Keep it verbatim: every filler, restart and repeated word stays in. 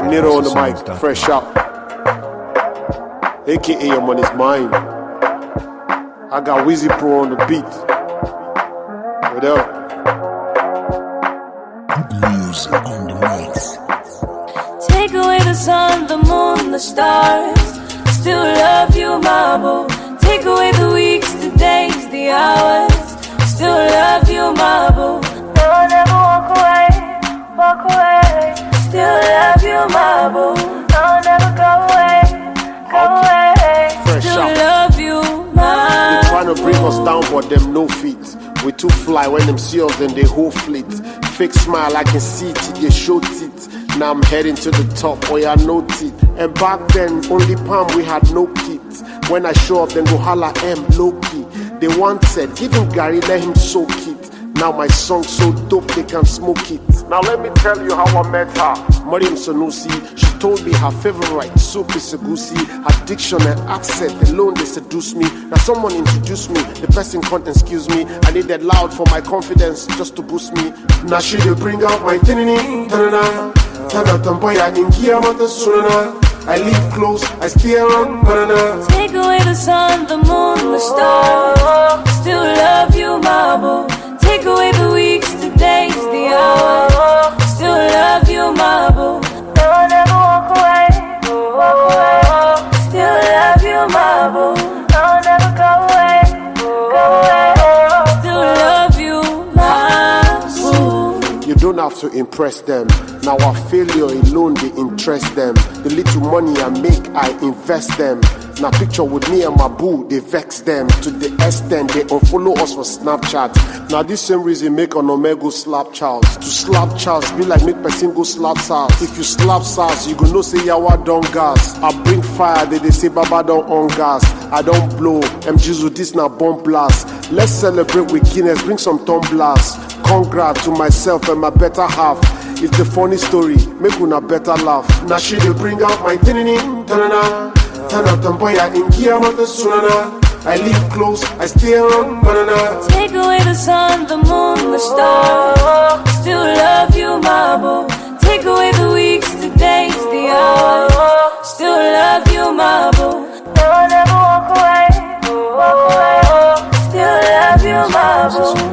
Nero on the mic, fresh out. A K A I'm on his mind. I got Wizzy Pro on the beat. What up? Good music on the mix. Take away the sun, the moon, the stars. Still love you, my boo. Take away the weeks, the days, the hours. Still love you, my boo. I'll never walk away, walk away. Still love you, my boo. I'll never go away, go away. Fresh Still out. love you, my They tryna bring us down, but them no feet. We too fly when them see us, then they whole fleet. Fake smile, I can see it, they show teeth. Now I'm heading to the top, oh yeah, no teeth. And back then, only palm, we had no kits. When I show up, then go holla M, low key. They once said, give him Gary, let him soak it. Now my song's so dope, they can smoke it. Now let me tell you how I met her. Mariam Sanusi, she told me her favorite soup is Segusi. Her diction and accent alone, they seduce me. Now someone introduced me, the person can't excuse me. I need that loud for my confidence, just to boost me. Now she will bring out my tinini, tanana. Tana tampoya ingia mata sunana. I live close, I stay around, banana. Take away the sun, the moon, the stars. Still love you, my boo. Take away the weeks, the days, the hours. Still love you, my boo. I'll never walk away, walk away. Still love you, my boo. I'll never go away, go away. Still love you, my boo. You don't have to impress them. Now our failure alone, they interest them. The little money I make, I invest them. Now picture with me and my boo, they vex them. To the extent they unfollow us for Snapchat. Now this same reason make an Omega slap Charles. To slap Charles be like make person go slap SARS. If you slap SARS, you go know say yawa don't gas. I bring fire, they, they say Baba don't on gas. I don't blow, M Gs with this now bomb blast. Let's celebrate with Guinness, bring some tumblers. Congrats to myself and my better half. It's a funny story, make una better laugh. Now she will bring out my tinini, tanana. Tana tampoya ingia mata sunana. I live close, I stay around, banana. Take away the sun, the moon, the stars. Still love you, my boo. Take away the weeks, the days, the hours. Still love you, my boo. I'll never walk away, walk away. Still love you, my boo.